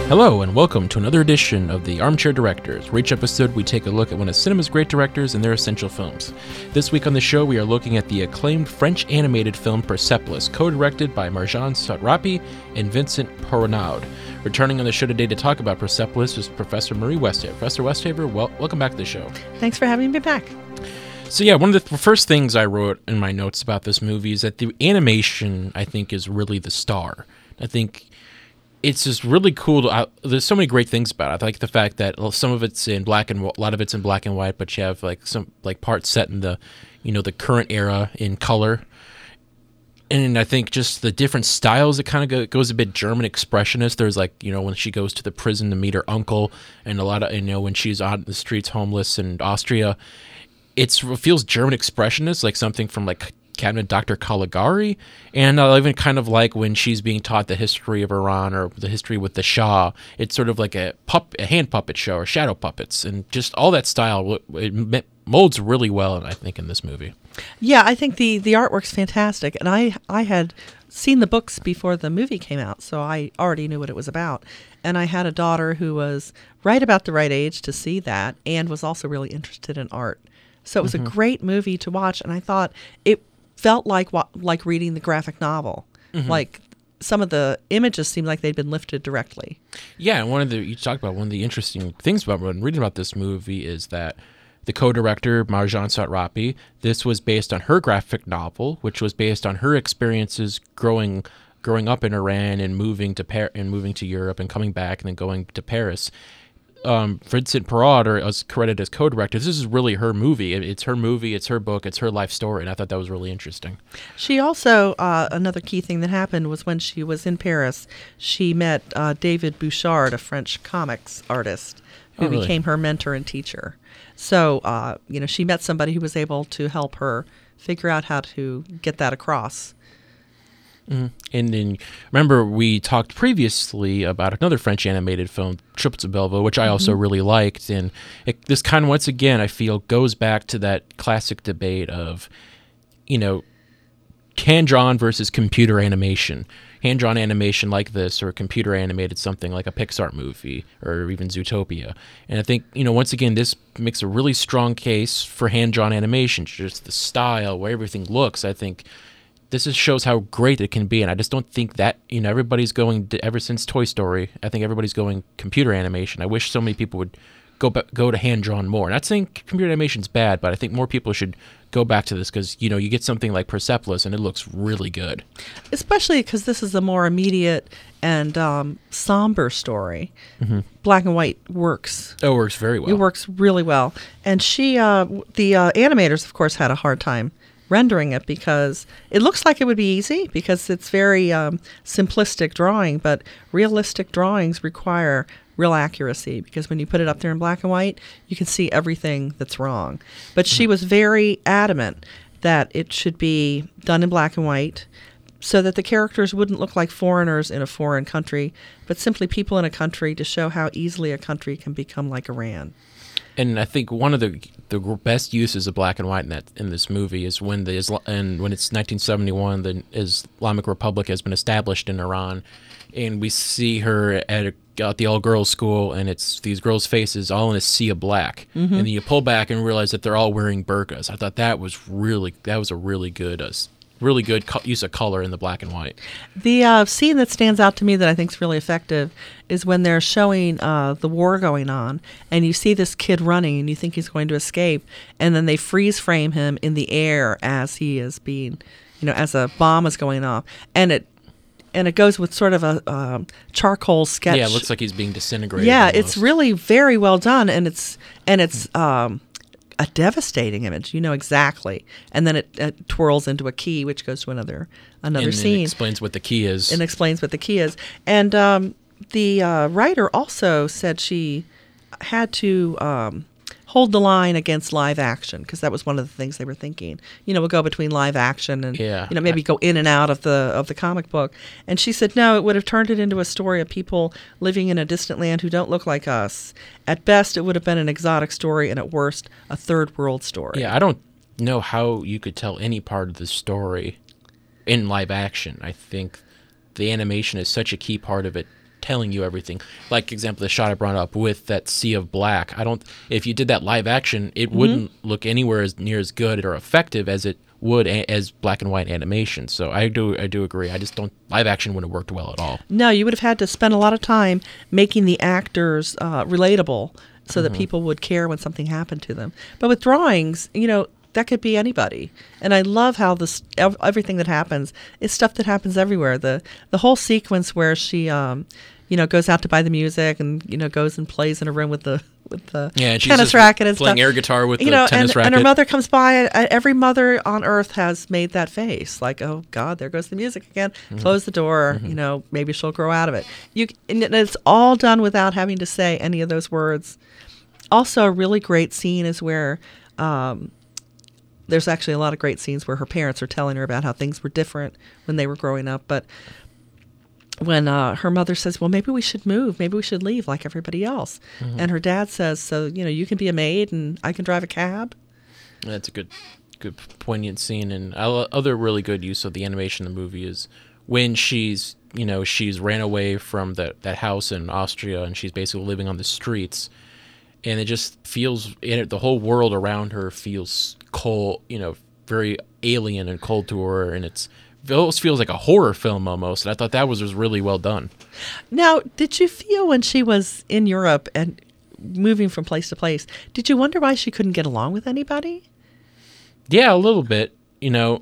Hello, and welcome to another edition of the Armchair Directors, where each episode we take a look at one of cinema's great directors and their essential films. This week on the show, we are looking at the acclaimed French animated film Persepolis, co-directed by Marjane Satrapi and Vincent Perronaud. Returning on the show today to talk about Persepolis is Professor Marie Westhaver. Professor Westhaver, welcome back to the show. Thanks for having me back. So yeah, one of the first things I wrote in my notes about this movie is that the animation, I think, is really the star. I think it's just really cool. There's so many great things about it. I like the fact that some of it's in black and a lot of it's in black and white, but you have like some parts set in the, the current era in color. And I think just the different styles, it kind of goes a bit German expressionist. There's when she goes to the prison to meet her uncle, and a lot of when she's on the streets homeless in Austria, it feels German expressionist, like something from Cabinet Dr. Caligari, and I even kind of like when she's being taught the history of Iran or the history with the Shah. It's sort of like a hand puppet show or shadow puppets, and just all that style, it molds really well, I think, in this movie. Yeah, I think the artwork's fantastic, and I had seen the books before the movie came out, so I already knew what it was about. And I had a daughter who was right about the right age to see that and was also really interested in art. So it was a great movie to watch, and I thought it felt like reading the graphic novel. Like some of the images seemed like they'd been lifted directly. Yeah, and you talked about one of the interesting things about when reading about this movie is that the co-director, Marjane Satrapi, this was based on her graphic novel, which was based on her experiences growing up in Iran and moving to Europe and coming back and then going to Paris. Vincent Perronaud is credited as co-director. This is really her movie. It's her movie, it's her book, it's her life story, and I thought that was really interesting. She also, another key thing that happened was when she was in Paris, she met David Bouchard, a French comics artist, who became her mentor and teacher. So, she met somebody who was able to help her figure out how to get that across. Mm-hmm. And then, remember, we talked previously about another French animated film, Triples of Belleville, which I also really liked. And this kind of, once again, I feel, goes back to that classic debate of, hand-drawn versus computer animation. Hand-drawn animation like this, or computer animated something like a Pixar movie, or even Zootopia. And I think, once again, this makes a really strong case for hand-drawn animation. Just the style, where everything looks, I think this just shows how great it can be, and I just don't think that, everybody's going to, ever since Toy Story, I think everybody's going computer animation. I wish so many people would go to hand-drawn more. Not saying computer animation's bad, but I think more people should go back to this because, you get something like Persepolis, and it looks really good. Especially because this is a more immediate and somber story. Black and white works. Oh, it works very well. It works really well. And the animators, of course, had a hard time rendering it because it looks like it would be easy because it's very simplistic drawing, but realistic drawings require real accuracy because when you put it up there in black and white, you can see everything that's wrong. But she was very adamant that it should be done in black and white so that the characters wouldn't look like foreigners in a foreign country, but simply people in a country to show how easily a country can become like Iran. And I think one of the best uses of black and white in this movie is when when it's 1971, the Islamic Republic has been established in Iran, and we see her at the all-girls school, and it's these girls' faces all in a sea of black, and then you pull back and realize that they're all wearing burqas. I thought that was a really good use of color in the black and white. The scene that stands out to me that I think is really effective is when they're showing the war going on, and you see this kid running, and you think he's going to escape, and then they freeze frame him in the air as he is being, as a bomb is going off, and it goes with sort of a charcoal sketch. Yeah, it looks like he's being disintegrated. Yeah, almost. it's really very well done, and it's a devastating image, exactly. And then it twirls into a key, which goes to another scene. And explains what the key is. And the writer also said she had to hold the line against live action because that was one of the things they were thinking. We'll go between live action and maybe go in and out of the comic book. And she said no, it would have turned it into a story of people living in a distant land who don't look like us. At best, it would have been an exotic story, and at worst, a third world story. Yeah, I don't know how you could tell any part of the story in live action. I think the animation is such a key part of it telling you everything. Like example, the shot I brought up with that sea of black. If you did that live action, it wouldn't look anywhere as near as good or effective as it would as black and white animation. So I do agree. I just don't, live action wouldn't have worked well at all. No, you would have had to spend a lot of time making the actors relatable so that people would care when something happened to them. But with drawings, that could be anybody. And I love how everything that happens is stuff that happens everywhere. The whole sequence where she goes out to buy the music and goes and plays in a room with the and she's tennis racket and playing stuff. air guitar with the tennis racket. And her mother comes by. Every mother on earth has made that face, like, oh God, there goes the music again. Close the door. Maybe she'll grow out of it. And it's all done without having to say any of those words. Also, a really great scene is where there's actually a lot of great scenes where her parents are telling her about how things were different when they were growing up, but when her mother says, well, maybe we should move, maybe we should leave like everybody else. And her dad says, so, you can be a maid and I can drive a cab. That's a good poignant scene. And other really good use of the animation in the movie is when she's ran away from that house in Austria and she's basically living on the streets. And it just feels, the whole world around her feels cold, very alien and cold to her. And it almost feels like a horror film almost. And I thought that was really well done. Now, did you feel when she was in Europe and moving from place to place, did you wonder why she couldn't get along with anybody? Yeah, a little bit. Yeah.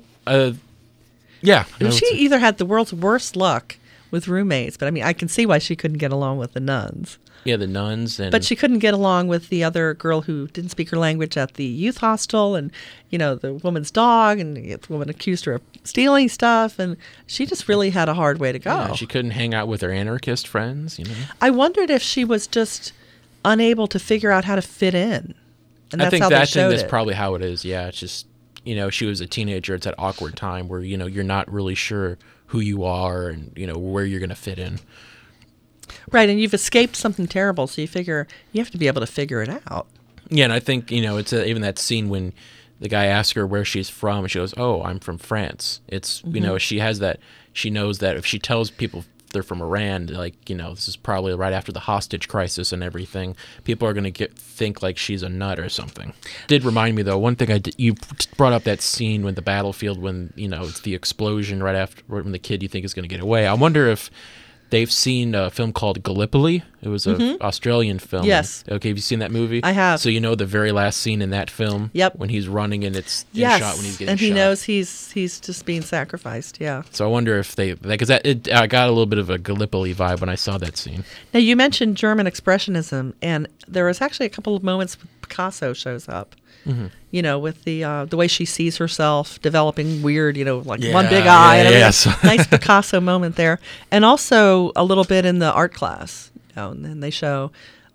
She either had the world's worst luck with roommates, but I can see why she couldn't get along with the nuns. Yeah, the nuns. But she couldn't get along with the other girl who didn't speak her language at the youth hostel, and, the woman's dog, and the woman accused her of stealing stuff, and she just really had a hard way to go. Yeah, she couldn't hang out with her anarchist friends, I wondered if she was just unable to figure out how to fit in. And that's I think how they showed that's it. probably how it is, yeah. It's just, she was a teenager. It's that awkward time where, you're not really sure who you are and, where you're going to fit in. Right, and you've escaped something terrible, so you figure you have to be able to figure it out. Yeah, and I think, it's even that scene when the guy asks her where she's from, and she goes, oh, I'm from France. It's, she has that, she knows that if she tells people they're from Iran, this is probably right after the hostage crisis and everything, people are going to think like she's a nut or something. Did remind me, though, one thing you brought up that scene when the battlefield, when, it's the explosion right after, when the kid you think is going to get away. I wonder if they've seen a film called Gallipoli. It was an Australian film. Yes. Okay, have you seen that movie? I have. So the very last scene in that film? Yep. When he's running and it's yes. shot when he's getting shot. And he knows he's just being sacrificed, yeah. So I wonder if because I got a little bit of a Gallipoli vibe when I saw that scene. Now, you mentioned German Expressionism, and there was actually a couple of moments when Picasso shows up. With the way she sees herself developing weird, one big eye. And yes. Nice Picasso moment there. And also a little bit in the art class. And then they show,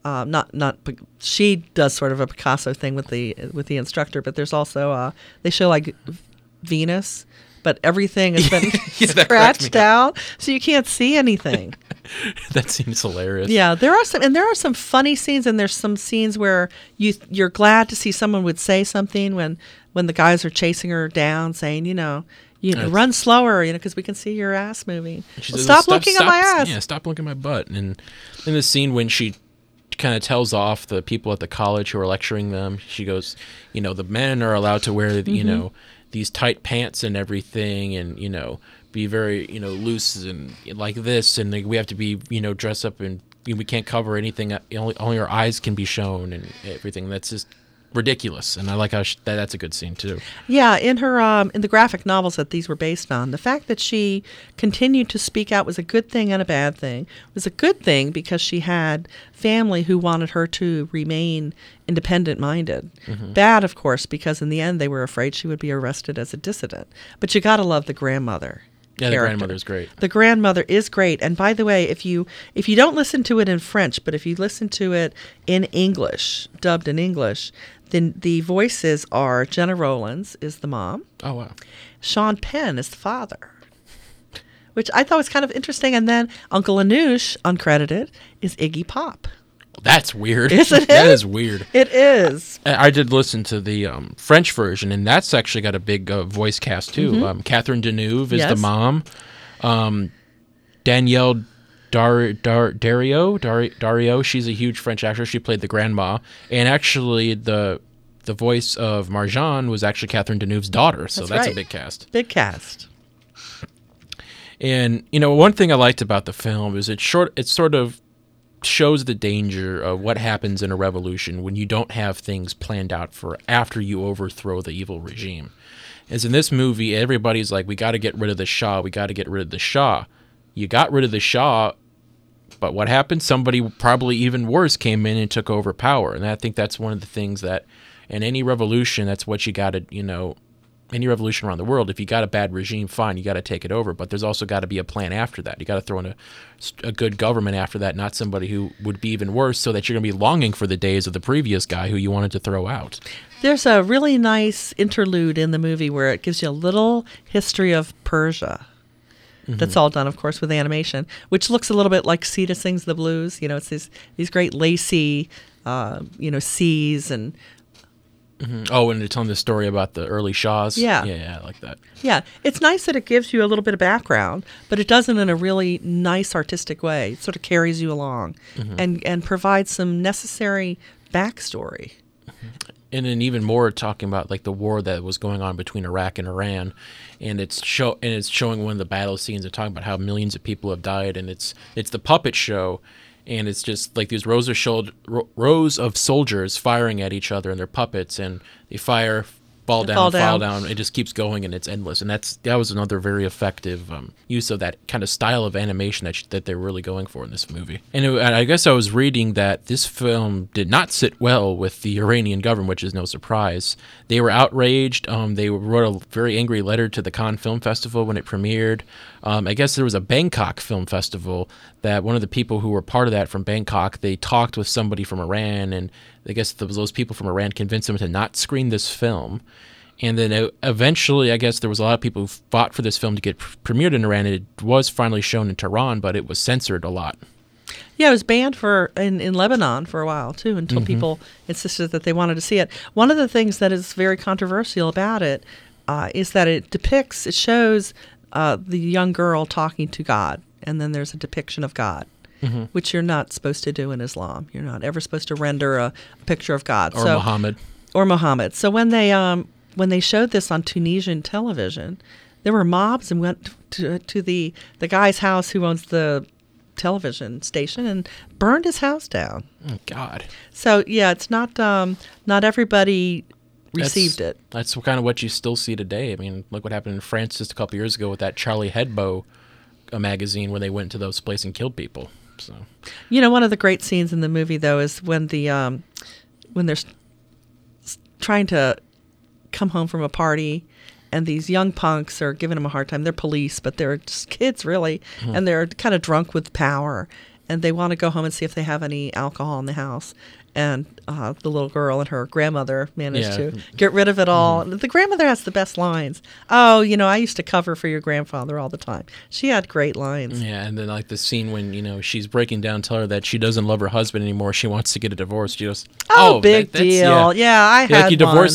she does sort of a Picasso thing with the instructor, but there's also, they show like Venus, but everything has been scratched out, so you can't see anything. That seems hilarious. Yeah, there are some funny scenes, and there's some scenes where you're glad to see someone would say something when the guys are chasing her down, saying, run slower, because we can see your ass moving. Says, stop looking at my ass. Yeah, stop looking at my butt. And in the scene when she kind of tells off the people at the college who are lecturing them, she goes, the men are allowed to wear, these tight pants and everything, and be very loose and like this, and we have to be dress up, and we can't cover anything. Only our eyes can be shown and everything. That's just ridiculous. And I like how that's a good scene too. Yeah, in her in the graphic novels that these were based on, the fact that she continued to speak out was a good thing and a bad thing. It was a good thing because she had family who wanted her to remain independent-minded. Bad, of course, because in the end they were afraid she would be arrested as a dissident. But you got to love the grandmother. Yeah, the grandmother's great. The grandmother is great. And by the way, if you don't listen to it in French, but if you listen to it in English, dubbed in English, then the voices are Jenna Rollins is the mom. Oh, wow. Sean Penn is the father, which I thought was kind of interesting. And then Uncle Anoush, uncredited, is Iggy Pop. That's weird. Isn't it? That is weird. It is. I did listen to the French version, and that's actually got a big voice cast, too. Catherine Deneuve is the mom. Danielle Dario. She's a huge French actress. She played the grandma, and actually the voice of Marjane was actually Catherine Deneuve's daughter. So that's right. a big cast. Big cast. And one thing I liked about the film is it sort of shows the danger of what happens in a revolution when you don't have things planned out for after you overthrow the evil regime. As in this movie, everybody's like, we got to get rid of the Shah. We got to get rid of the Shah. You got rid of the Shah, but what happened? Somebody probably even worse came in and took over power. And I think that's one of the things that in any revolution, that's what you got to, any revolution around the world, if you got a bad regime, fine, you got to take it over. But there's also got to be a plan after that. You got to throw in a good government after that, not somebody who would be even worse, so that you're going to be longing for the days of the previous guy who you wanted to throw out. There's a really nice interlude in the movie where it gives you a little history of Persia. That's all done, of course, with animation, which looks a little bit like Sita Sings the Blues. It's these great lacy, seas and... Oh, and they're telling the story about the early Shahs? Yeah. Yeah, I like that. Yeah, it's nice that it gives you a little bit of background, but it does it in a really nice artistic way. It sort of carries you along and provides some necessary backstory. And then even more talking about like the war that was going on between Iraq and Iran, and it's showing one of the battle scenes and talking about how millions of people have died, and it's the puppet show, and it's just like these rows of soldiers firing at each other and their puppets, and they fire, fall down. It just keeps going, and it's endless. And that was another very effective use of that kind of style of animation that they're really going for in this movie. And I guess I was reading that this film did not sit well with the Iranian government, which is no surprise. They were outraged. They wrote a very angry letter to the Cannes Film Festival when it premiered. I guess there was a Bangkok Film Festival that one of the people who were part of that from Bangkok, they talked with somebody from Iran, and I guess those people from Iran convinced them to not screen this film. And then eventually, I guess there was a lot of people who fought for this film to get premiered in Iran. It was finally shown in Tehran, but it was censored a lot. Yeah, it was banned in Lebanon for a while, too, until people insisted that they wanted to see it. One of the things that is very controversial about it is that it shows the young girl talking to God, and then there's a depiction of God. Which you're not supposed to do in Islam. You're not ever supposed to render a picture of God. Or Muhammad. Or Muhammad. So when they showed this on Tunisian television, there were mobs and went to the guy's house who owns the television station and burned his house down. Oh, God. So, yeah, it's not everybody received it. That's kind of what you still see today. I mean, look what happened in France just a couple years ago with that Charlie Hebdo magazine when they went to those places and killed people. So, one of the great scenes in the movie, though, is when when they're trying to come home from a party, and these young punks are giving them a hard time. They're police, but they're just kids, really, and they're kind of drunk with power, and they want to go home and see if they have any alcohol in the house. And the little girl and her grandmother managed to get rid of it all. The grandmother has the best lines. Oh, I used to cover for your grandfather all the time. She had great lines. Yeah, and then like the scene when, she's breaking down, tell her that she doesn't love her husband anymore. She wants to get a divorce. She goes, big deal. Yeah, I had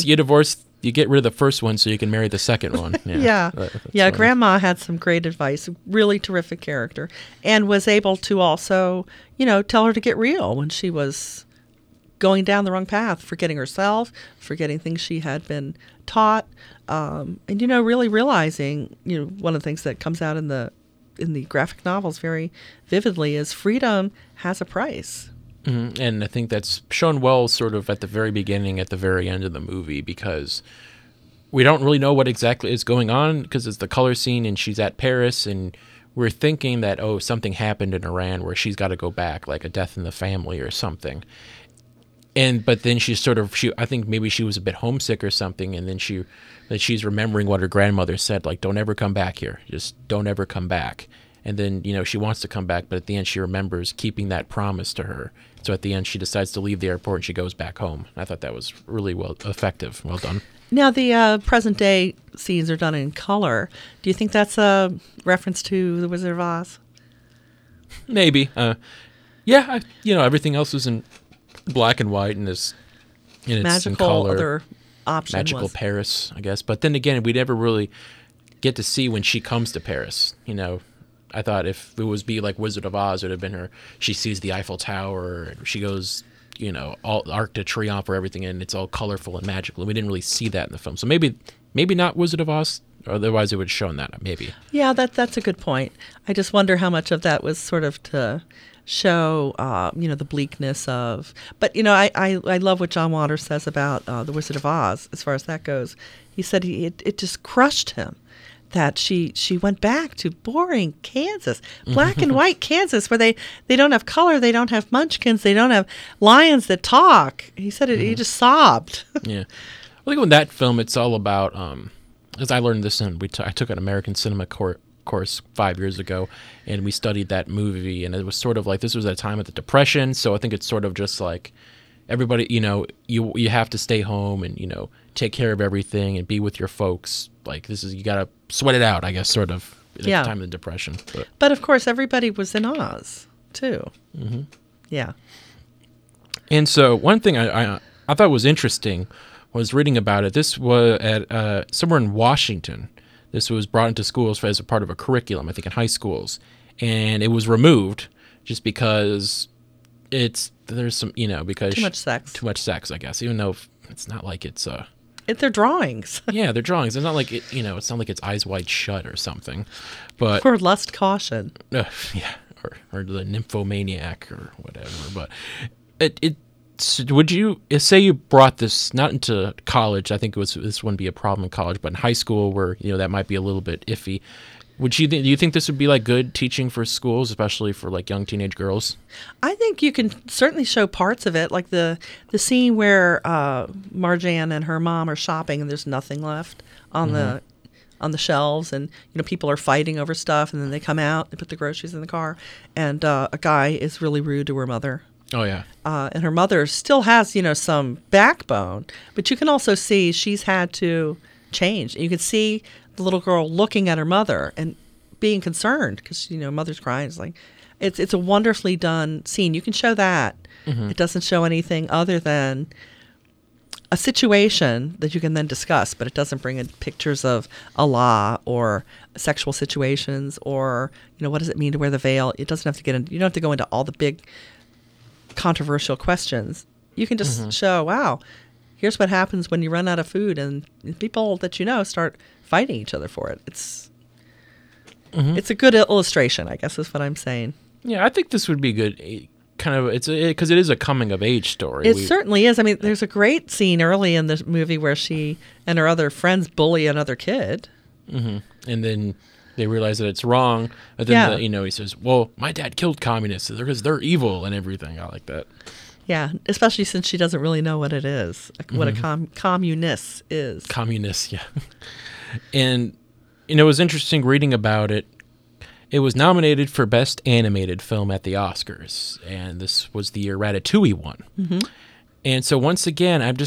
you get rid of the first one so you can marry the second one. Yeah. Yeah. Grandma had some great advice, really terrific character, and was able to also, tell her to get real when she was going down the wrong path, forgetting herself, forgetting things she had been taught, and really realizing, one of the things that comes out in the graphic novels very vividly is freedom has a price. And I think that's shown well sort of at the very beginning, at the very end of the movie, because we don't really know what exactly is going on, because it's the color scene and she's at Paris, and we're thinking that, something happened in Iran where she's got to go back, like a death in the family or something. But then I think maybe she was a bit homesick or something, and then she's remembering what her grandmother said, like, don't ever come back here. Just don't ever come back. And then, she wants to come back, but at the end she remembers keeping that promise to her. So at the end she decides to leave the airport and she goes back home. I thought that was really effective. Well done. Now, the present day scenes are done in color. Do you think that's a reference to The Wizard of Oz? Maybe. Yeah, everything else is in black and white, and it's in color. Other option Magical Paris, I guess. But then again, we never really get to see when she comes to Paris. I thought if it was be like Wizard of Oz, it would have been her. She sees the Eiffel Tower, and she goes, all Arc de Triomphe or everything, and it's all colorful and magical. And we didn't really see that in the film, so maybe not Wizard of Oz. Otherwise, it would have shown that maybe. Yeah, that's a good point. I just wonder how much of that was sort of to show, the bleakness of. But I love what John Waters says about the Wizard of Oz as far as that goes. He said it just crushed him that she went back to boring Kansas, black and white Kansas, where they don't have color, they don't have munchkins, they don't have lions that talk. He said he just sobbed. Yeah, I think in that film, it's all about. As I learned this, I took an American cinema course 5 years ago, and we studied that movie, and it was sort of like this was at a time of the Depression, so I think it's sort of just like everybody, you have to stay home and take care of everything and be with your folks. Like you gotta sweat it out, I guess, sort of at the time of the Depression. But of course, everybody was in Oz too. Mm-hmm. Yeah. And so one thing I thought was interesting was reading about it. This was at somewhere in Washington. This was brought into schools as a part of a curriculum, I think in high schools, and it was removed just because there's some because too much sex, I guess. Even though it's not like it's they're drawings. Yeah, they're drawings. It's not like it's not like it's Eyes Wide Shut or something, but or Lust Caution. Yeah, or the Nymphomaniac or whatever. But it. Would you say you brought this not into college? I think this wouldn't be a problem in college, but in high school where that might be a little bit iffy. Do you think this would be like good teaching for schools, especially for like young teenage girls? I think you can certainly show parts of it, like the scene where Marjan and her mom are shopping and there's nothing left on the shelves, and people are fighting over stuff, and then they come out, they put the groceries in the car, and a guy is really rude to her mother. Oh, yeah. And her mother still has, some backbone. But you can also see she's had to change. You can see the little girl looking at her mother and being concerned because, mother's crying. It's a wonderfully done scene. You can show that. Mm-hmm. It doesn't show anything other than a situation that you can then discuss, but it doesn't bring in pictures of Allah or sexual situations or, what does it mean to wear the veil? It doesn't have to you don't have to go into all the big controversial questions. You can just show, wow, here's what happens when you run out of food and people that start fighting each other for it. It's a good illustration, I guess is what I'm saying. Yeah, I think this would be good. Because it is a coming of age story. It certainly is. I mean, there's a great scene early in the movie where she and her other friends bully another kid. Mm-hmm. And then they realize that it's wrong, but then he says, "Well, my dad killed communists because they're evil and everything." I like that. Yeah, especially since she doesn't really know what it is, what a communist is. Communist, yeah. And it was interesting reading about it. It was nominated for Best Animated Film at the Oscars, and this was the year Ratatouille won. Mm-hmm. And so once again, I'm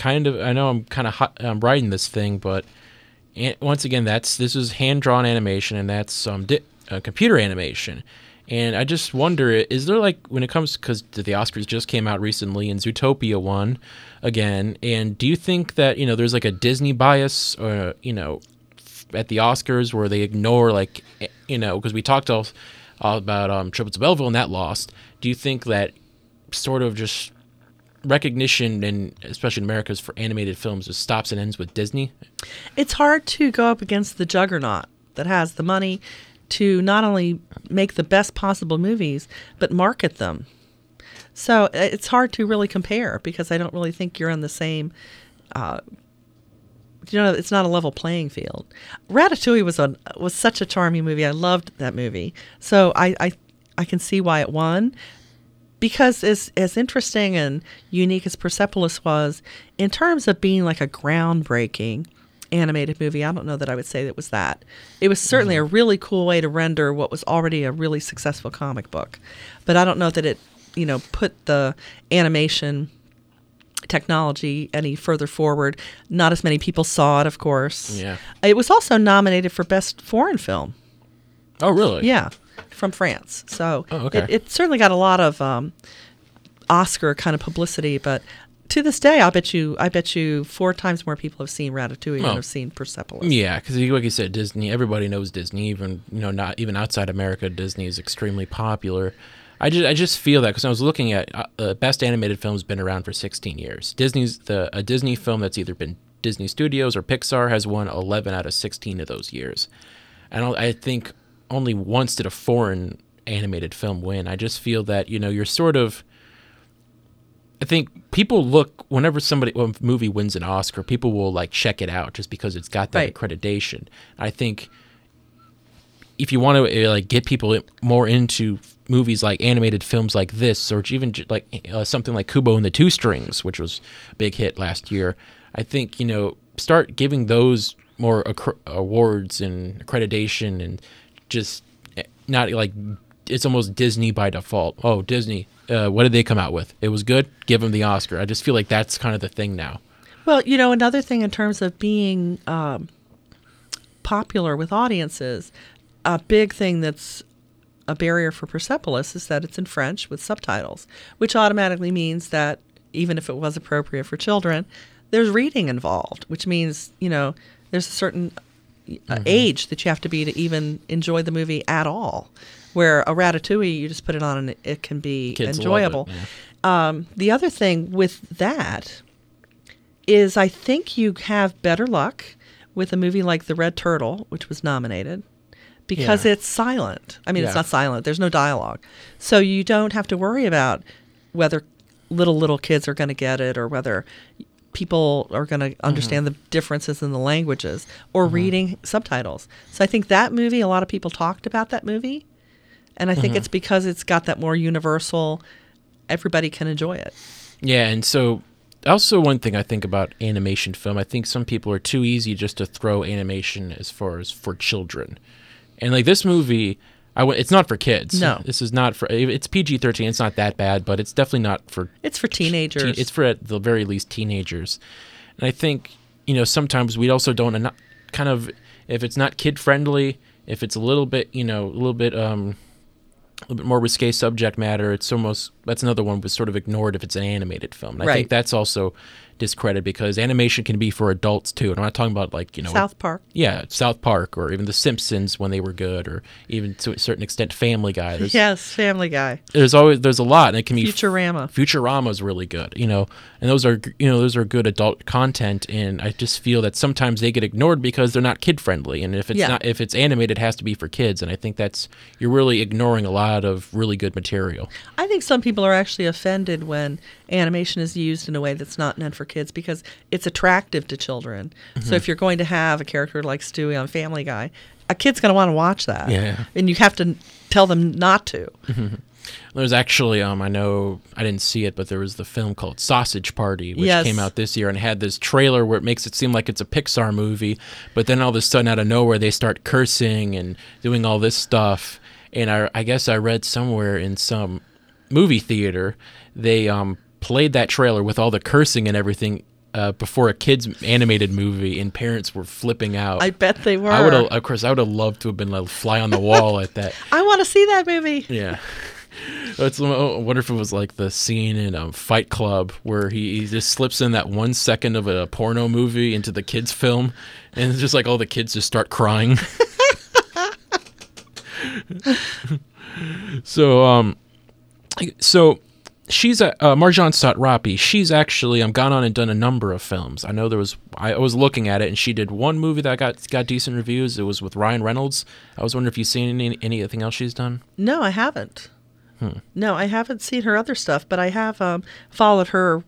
writing this thing, but. And once again, this is hand-drawn animation, and that's computer animation. And I just wonder, is there when it comes, because the Oscars just came out recently, and Zootopia won again, and do you think that, there's a Disney bias, or, at the Oscars where they ignore, because we talked all about Triple to Belleville, and that lost. Do you think that sort of just recognition, and especially in America's for animated films, just stops and ends with Disney? It's hard to go up against the juggernaut that has the money to not only make the best possible movies, but market them. So it's hard to really compare because I don't really think you're on the same, it's not a level playing field. Ratatouille was such a charming movie. I loved that movie. So I can see why it won. Because as interesting and unique as Persepolis was, in terms of being like a groundbreaking animated movie, I don't know that I would say that was that. It was certainly a really cool way to render what was already a really successful comic book. But I don't know that it, put the animation technology any further forward. Not as many people saw it, of course. Yeah. It was also nominated for Best Foreign Film. Oh, really? Yeah. From France. So it certainly got a lot of Oscar kind of publicity, but To this day, I bet you 4 times more people have seen Ratatouille than have seen Persepolis. Yeah, because like you said, Disney. Everybody knows Disney. Even not even outside America, Disney is extremely popular. I just feel that because I was looking at best animated films been around for 16 years. A Disney film that's either been Disney Studios or Pixar has won 11 out of 16 of those years. And I think only once did a foreign animated film win. I just feel that you're sort of. I think people look whenever a movie wins an Oscar, people will like check it out just because it's got that accreditation. I think if you want to like get people more into movies like animated films like this, or even like something like Kubo and the Two Strings, which was a big hit last year, I think start giving those more awards and accreditation, and just not like it's almost Disney by default. Oh, Disney. What did they come out with? It was good. Give them the Oscar. I just feel like that's kind of the thing now. Well, another thing in terms of being popular with audiences, a big thing that's a barrier for Persepolis is that it's in French with subtitles, which automatically means that even if it was appropriate for children, there's reading involved, which means, there's a certain age that you have to be to even enjoy the movie at all. Where a Ratatouille, you just put it on and it can be Kids enjoyable. love it, yeah. The other thing with that is I think you have better luck with a movie like The Red Turtle, which was nominated, because it's silent. I mean, it's not silent. There's no dialogue. So you don't have to worry about whether little kids are going to get it or whether people are going to understand the differences in the languages or reading subtitles. So I think that movie, a lot of people talked about that movie. And I think it's because it's got that more universal, everybody can enjoy it. Yeah, and so also one thing I think about animation film, I think some people are too easy just to throw animation as far as for children. And like this movie, it's not for kids. No. This is not for, it's PG-13, it's not that bad, but it's definitely not for... It's for teenagers. It's for at the very least teenagers. And I think, sometimes we also don't, kind of, if it's not kid-friendly, if it's a little bit more risque subject matter, that's another one was sort of ignored if it's an animated film. And I think that's also discredited because animation can be for adults too. And I'm not talking about like, South Park. Yeah, South Park or even The Simpsons when they were good, or even to a certain extent Family Guy. Yes, Family Guy. There's a lot, and it can be Futurama. Futurama's really good, and those are good adult content, and I just feel that sometimes they get ignored because they're not kid friendly, and if it's animated, it has to be for kids, and I think you're really ignoring a lot of really good material. I think some people are actually offended when animation is used in a way that's not meant for kids because it's attractive to children. So if you're going to have a character like Stewie on Family Guy, a kid's going to want to watch that. Yeah. And you have to tell them not to. There's actually, I know I didn't see it, but there was the film called Sausage Party, which came out this year and had this trailer where it makes it seem like it's a Pixar movie, but then all of a sudden out of nowhere they start cursing and doing all this stuff. And I guess I read somewhere in some movie theater, they played that trailer with all the cursing and everything before a kid's animated movie, and parents were flipping out. I bet they were. I would have loved to have been like fly on the wall at that. I want to see that movie. Yeah. I wonder if it was like the scene in Fight Club where he just slips in that 1 second of a porno movie into the kids' film, and it's just like all the kids just start crying. So she's Marjane Satrapi. She's actually gone on and done a number of films. I know I was looking at it, and she did one movie that got decent reviews. It was with Ryan Reynolds. I was wondering if you've seen anything else she's done. No, I haven't. No, I haven't seen her other stuff, but I have followed her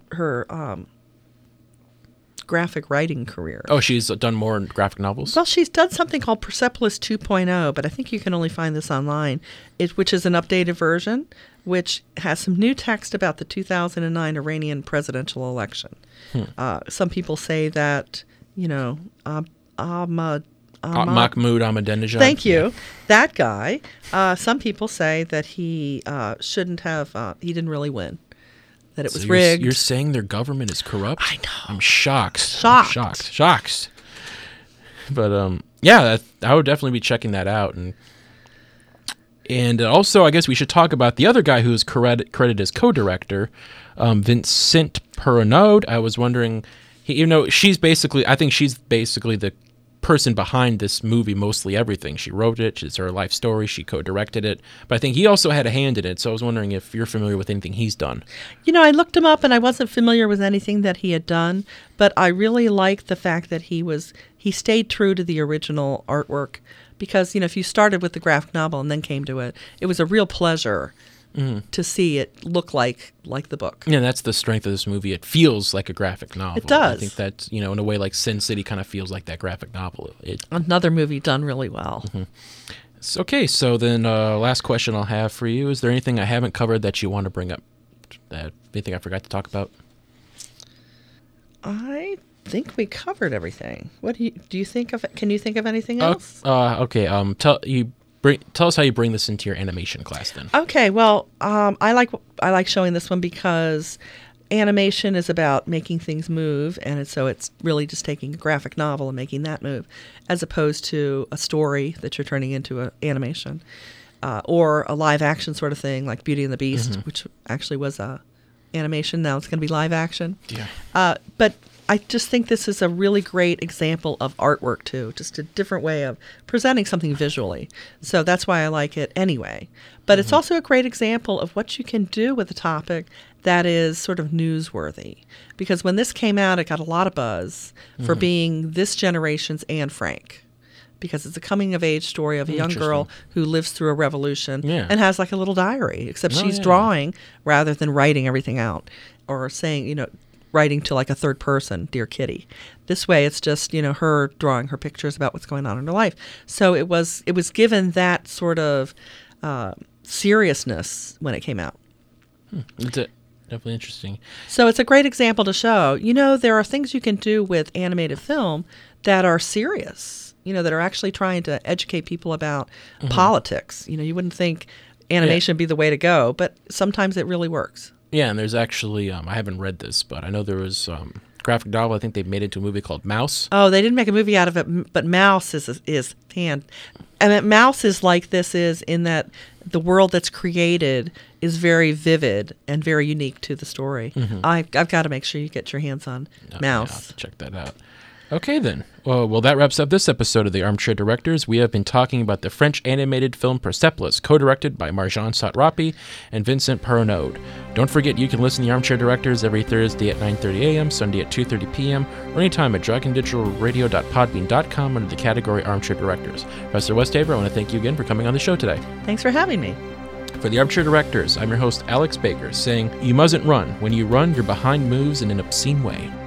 graphic writing career. Oh, she's done more in graphic novels? Well, she's done something called Persepolis 2.0, but I think you can only find this online, which is an updated version, which has some new text about the 2009 Iranian presidential election. Some people say that, Mahmoud Ahmadinejad. Thank you. That guy. Some people say that he shouldn't have, he didn't really win. That it was rigged. You're saying their government is corrupt? I know. I'm shocked. Shocked. But I would definitely be checking that out. And And also, I guess we should talk about the other guy who's credited as co-director, Vincent Perronneau. I was wondering, I think she's basically the person behind this movie, mostly everything. She wrote it, it's her life story, she co-directed it, but I think he also had a hand in it, so I was wondering if you're familiar with anything he's done. I looked him up and I wasn't familiar with anything that he had done, but I really liked the fact that he stayed true to the original artwork, because if you started with the graphic novel and then came to it, it was a real pleasure to see it look like the book. Yeah, that's the strength of this movie. It feels like a graphic novel. It does. I think that, in a way like Sin City kind of feels like that graphic novel. Another movie done really well. Okay, so then last question I'll have for you. Is there anything I haven't covered that you want to bring up? Anything I forgot to talk about? I think we covered everything. What do you think of? Can you think of anything else? Okay. Tell us how you bring this into your animation class then. Okay, well, I like showing this one because animation is about making things move, and so it's really just taking a graphic novel and making that move, as opposed to a story that you're turning into an animation, or a live action sort of thing like Beauty and the Beast, which actually was a animation. Now it's going to be live action. Yeah. But I just think this is a really great example of artwork, too, just a different way of presenting something visually. So that's why I like it anyway. But it's also a great example of what you can do with a topic that is sort of newsworthy. Because when this came out, it got a lot of buzz for being this generation's Anne Frank. Because it's a coming-of-age story of a young girl who lives through a revolution and has like a little diary, except she's drawing rather than writing everything out or saying, writing to like a third person, Dear Kitty. This way it's just, her drawing her pictures about what's going on in her life. So it was given that sort of seriousness when it came out. That's it. Definitely interesting. So it's a great example to show, there are things you can do with animated film that are serious, that are actually trying to educate people about politics. You wouldn't think animation would be the way to go, but sometimes it really works. Yeah, and there's actually, I haven't read this, but I know there was graphic novel. I think they made it into a movie called Mouse. Oh, they didn't make a movie out of it, but Mouse is and Mouse is like this is in that the world that's created is very vivid and very unique to the story. I've got to make sure you get your hands on Mouse. Yeah, I'll have to check that out. Okay, then. Well, that wraps up this episode of The Armchair Directors. We have been talking about the French animated film Persepolis, co-directed by Marjane Satrapi and Vincent Perronneau. Don't forget, you can listen to The Armchair Directors every Thursday at 9:30 a.m., Sunday at 2:30 p.m., or anytime at dragondigitalradio.podbean.com under the category Armchair Directors. Professor Westaver, I want to thank you again for coming on the show today. Thanks for having me. For The Armchair Directors, I'm your host, Alex Baker, saying, you mustn't run. When you run, you're behind moves in an obscene way.